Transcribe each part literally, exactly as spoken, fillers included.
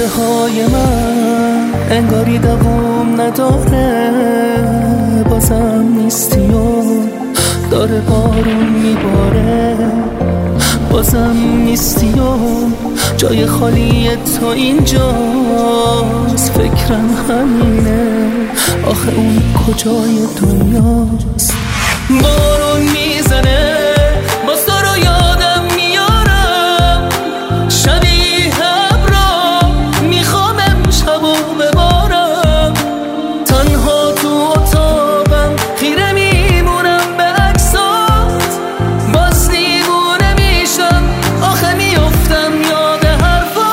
خنده های من انگاری دوام نداره، بازم نیستی و داره بارون میباره، بازم نیستی و جای خالی تو اینجاست، فکرم همینه آخه اون کجای دنیاست. بارون میزنه باز تو رو یادم میارم، شبیه ابرا میخوام امشب و ببارم، تنها تو اتاقم خیره میمونم به عکسات، باز دیوونه میشم آخه میفتم یاد حرفات.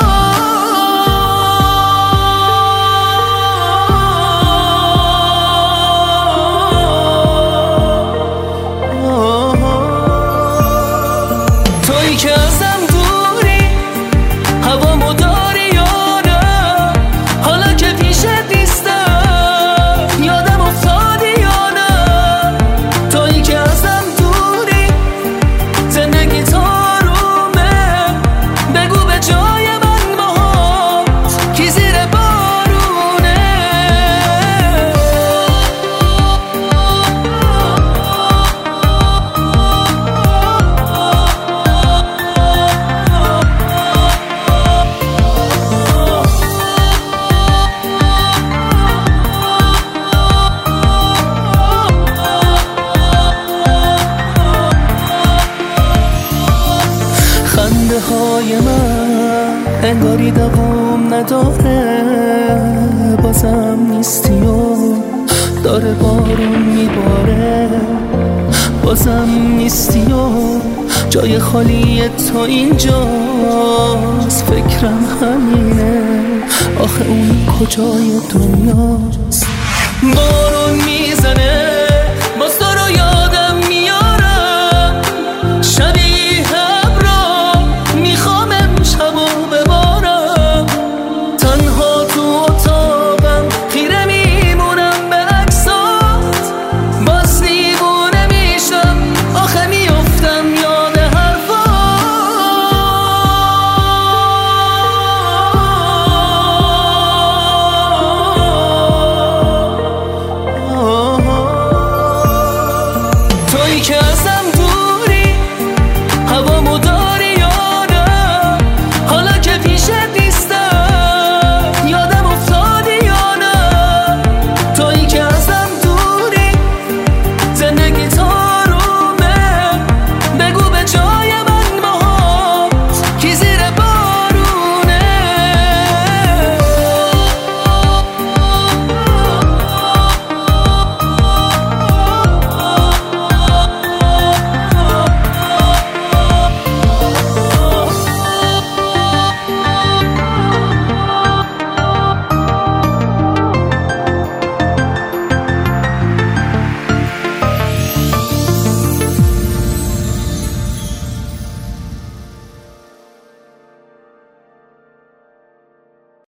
تویی که ازم دوری هوامو داری یا نه، حالا که پیشت نیستم یادم افتادی یا نه، تویی که ازم دوری زندگی تارومه، بگو به جای من باهات کی زیر بارونه. خنده های من انگاری دوام نداره، بازم نیستی و داره بارون میباره، بازم نیستی و جای خالی تو اینجاست، فکرم همینه آخه اون کجای دنیاست. بارون میزنه